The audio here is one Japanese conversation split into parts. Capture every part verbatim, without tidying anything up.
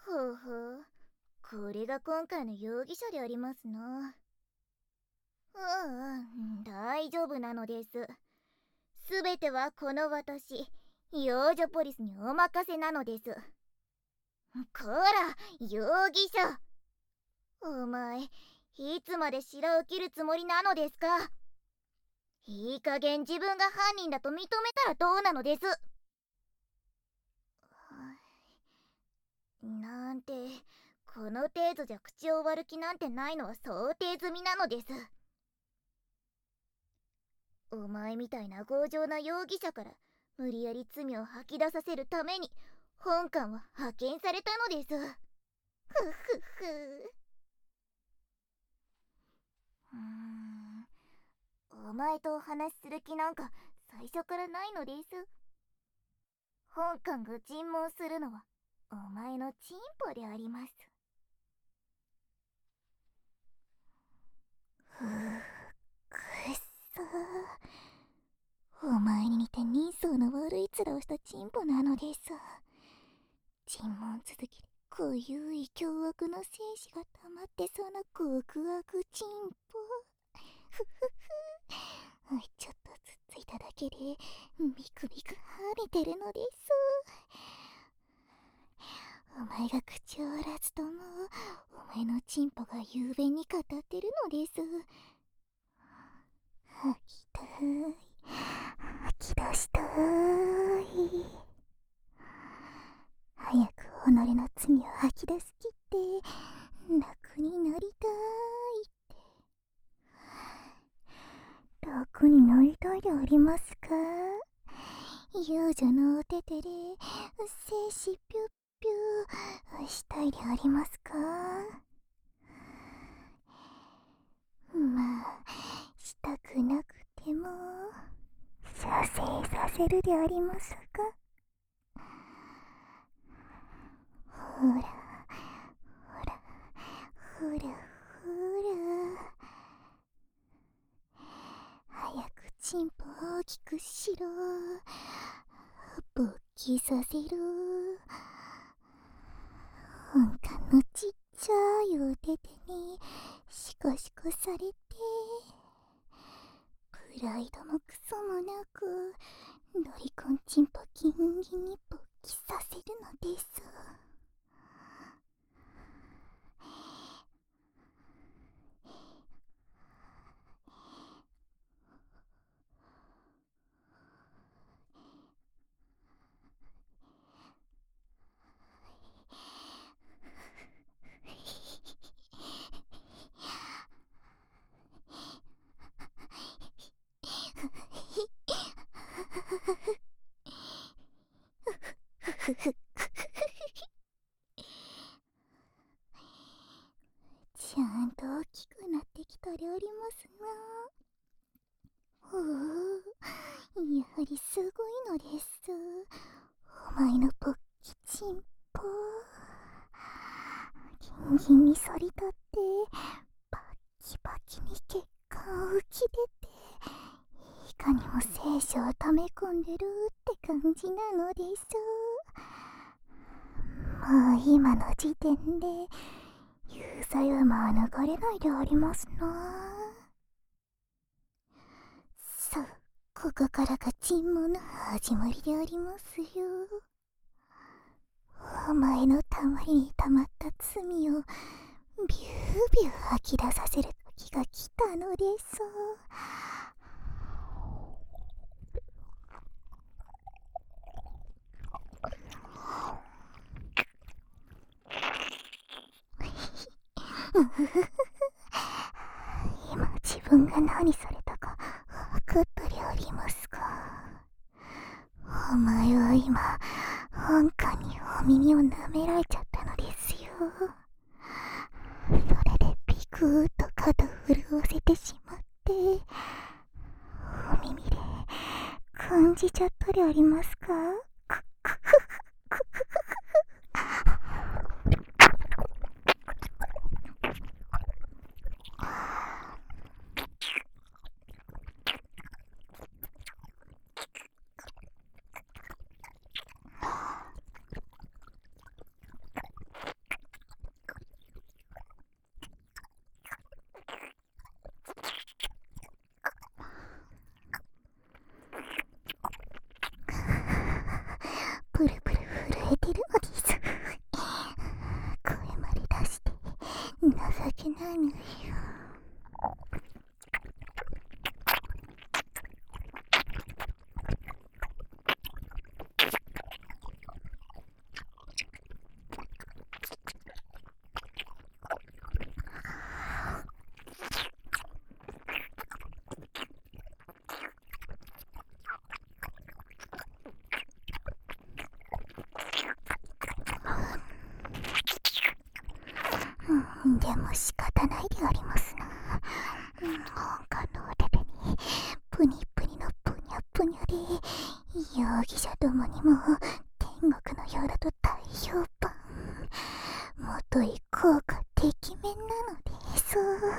ほうほう。これが今回の容疑者でありますな。うんうん、大丈夫なのです。すべてはこの私、幼女ポリスにお任せなのです。こら、容疑者。お前、いつまで白を切るつもりなのですか？いい加減自分が犯人だと認めたらどうなのです？なんて、この程度じゃ口を割る気なんてないのは想定済みなのです。お前みたいな強情な容疑者から無理やり罪を吐き出させるために本官は派遣されたのです。ふふふ。うーん、お前とお話しする気なんか最初からないのです。本官が尋問するのはお前のチンポであります。ふぅ、くっそー。お前に似て人相の悪い面をしたチンポなのです。尋問続きで濃ゆい凶悪の精子が溜まってそうな極悪チンポ。ふふふ。ちょっとつっついただけでビクビクはみてるのです。お前が口を割らずともお前のチンポが雄弁に語ってるのです。吐きたい、吐き出したい。早く己の罪を吐き出しきって楽になりたいって。楽になりたいでありますか？幼女のお手手で精子ピュッピュしたいでありますか？まあ、したくなくても射精させるでありますか？ほらほらほらほら、早くチンポ大きくしろ。勃起させろ。本官のちっちゃいお手手にシコシコされて、プライドもクソもなくロリコンチンポギンギンに勃起させるのです。ちゃんと大きくなってきたでありますな。ほう、やはりすごいのです。お前の勃起チンポギンギンに反り立ってバッキバキに血管を浮き出て、いかにも精子を溜め込んでるって感じなのです。もう今の時点で有罪は免れないでありますな。さあ、ここからが尋問の始まりでありますよ。お前のたまりにたまった罪をビュービュー吐き出させる時が来たのです。今自分が何されたか分かったでありますか？お前は今本官にお耳を舐められちゃったのですよ。それでビクーっと肩を潤わせてしまって、お耳で感じちゃったでありますか？くくくくくくらぬよ。でも仕方ないでありますな。本官のお手手にプニプニのプニャプニャで、容疑者どもにも天国のようだと大評判。もとい効果てきめんなのです。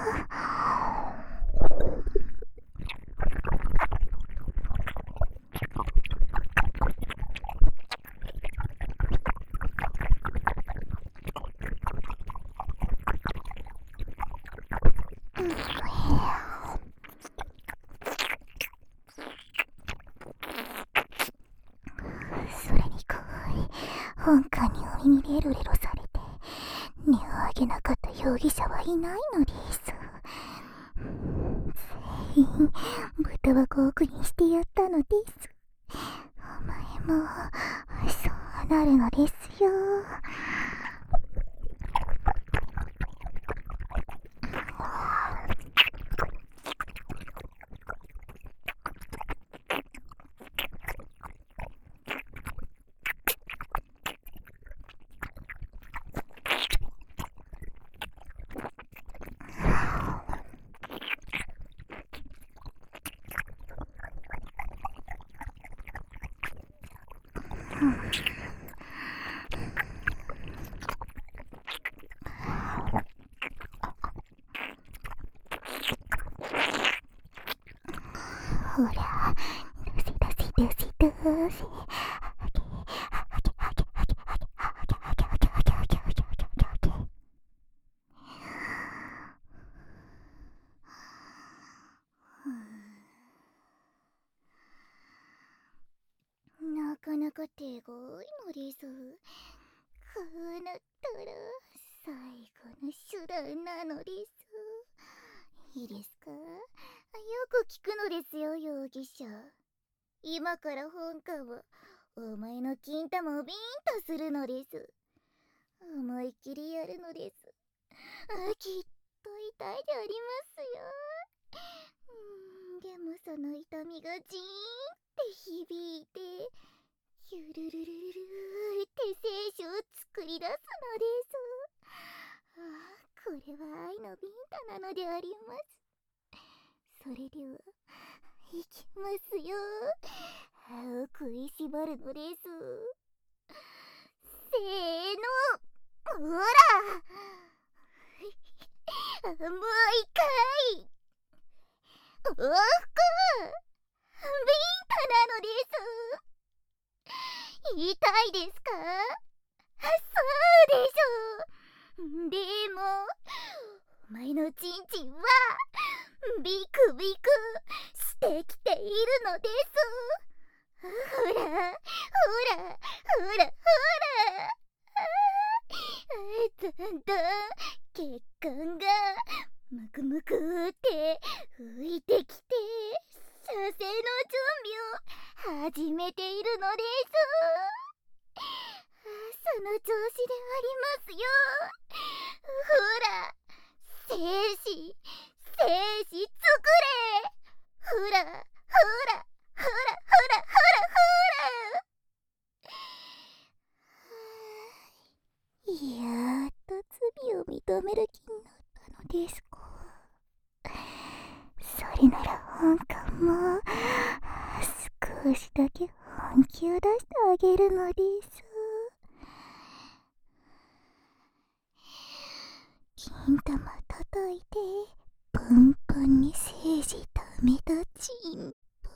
それにこう本官にお耳レロレロされて音を上げなかった容疑者はいないのです。全員豚箱送りにしてやったのです。お前もそうなるのですよ。ほら、どせどせどせどせ。なかなか手強いのです。こうなったら最後の手段なのです。いいですか？よく聞くのですよ、容疑者。今から本官はお前の金玉をビーンとするのです。思いっきりやるのです。あ、きっと痛いでありますよ。うーん、でもその痛みがジーンって響いて、ゆるるるるるって精子を作り出すのです。ああ、これは愛のビンタなのであります。それでは、いきますよ。歯を食いしばるのです。せーの、ほらもう一回往復ビンタなのです。痛いですか？そうでしょう。でもお前のチンチンはビクビクしてきているのです。ほらほらほらほら、だんだん血管がむくむくって浮いてきて、射精の準備を始めているのです。その調子でありますよ。ほら、精子精子作れ。ほらほらほらほらほらほら。やっと罪を認める気になったのですか。それなら本官も少しだけ本気を出してあげるのです。金玉叩いてプンプンに精子ためたチンポ。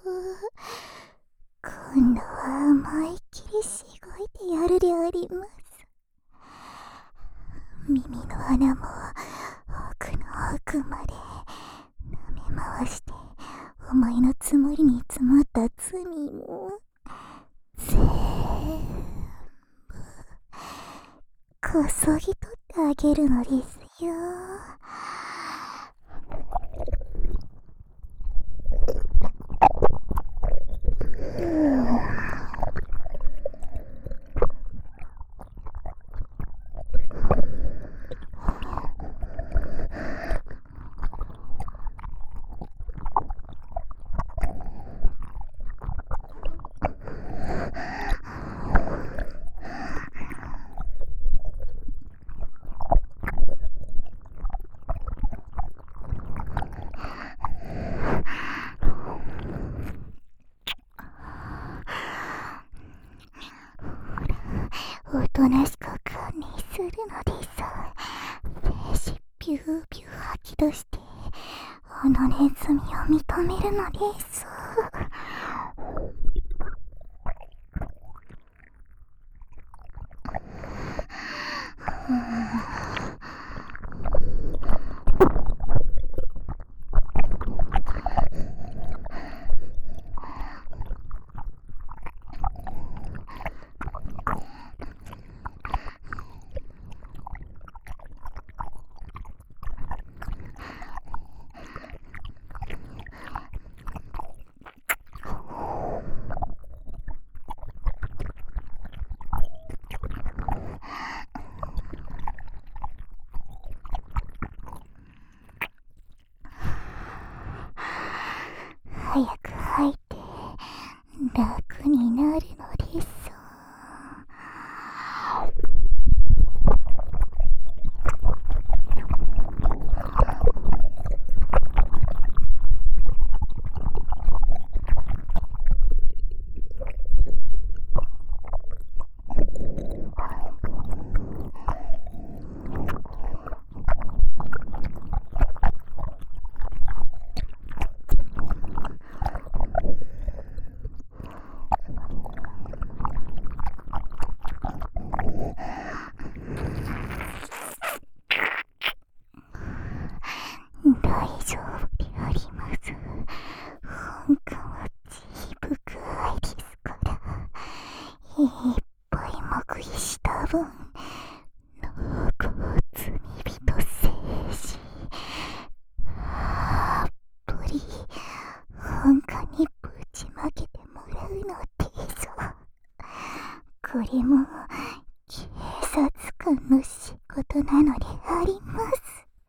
今度は思いっきりしごいてやるであります。耳の穴も奥の奥まで舐め回して、お前のつもりに積もった罪も全部こそぎ取ってあげるのですよ。 おとなしく観念するのです。精子ビュービュー吐き出してあのネズミを認めるのです。早く吐いて楽になるのです。大丈夫であります。本官は慈悲深いですから、いっぱい黙秘した分、濃厚罪人生死、たっぷり本官にぶちまけてもらうのです。これも警察官の仕事なのであります。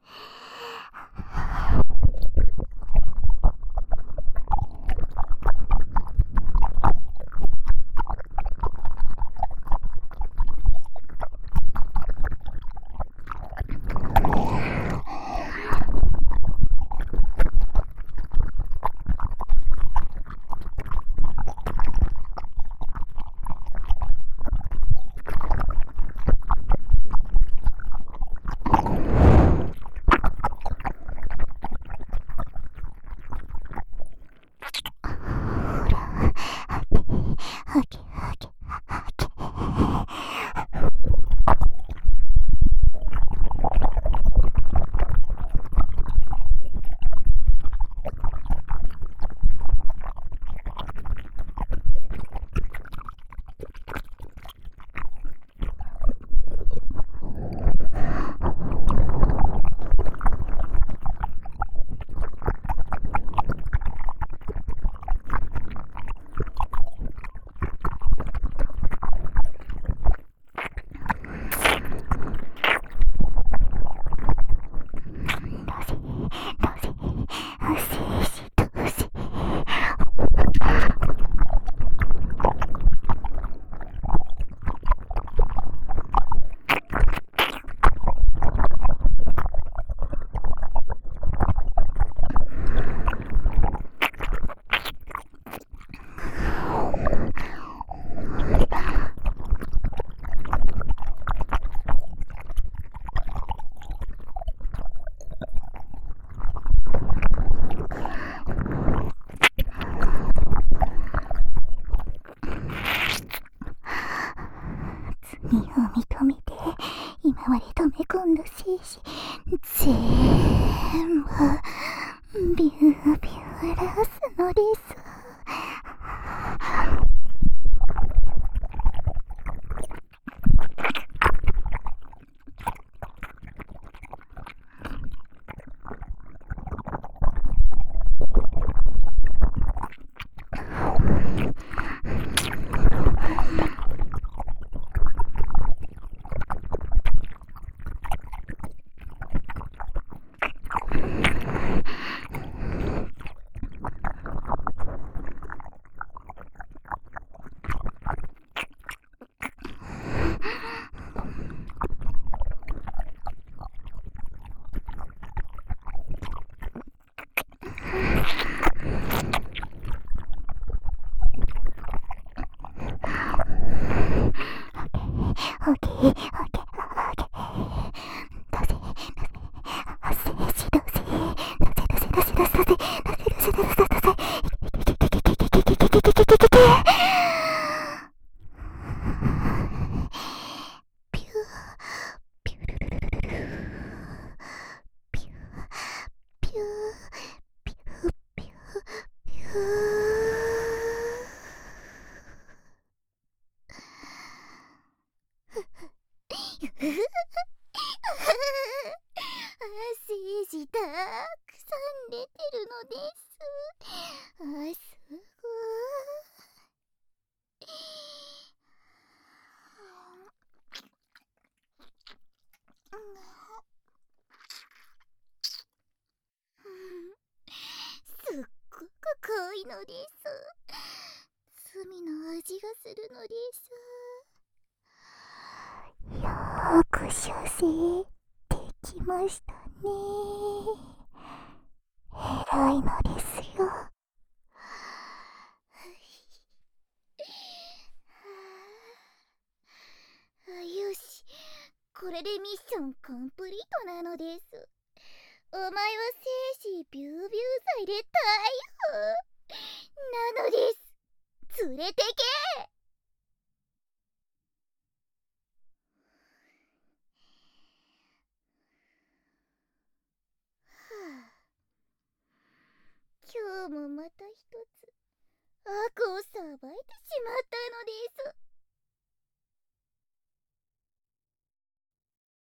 はけはけはけ。罪を認めて今まで溜め込んだ精子全部ビュービュー出すのです。 精子たくさん出てるのです。あ、すごい。すっごく濃いのです。罪の味がするのです。よーく修正できましたね。偉いのですよ。よし、これでミッションコンプリートなのです。お前は精子ビュービュー罪で逮捕なのです。連れてけ。今日もまた一つ悪をさばいて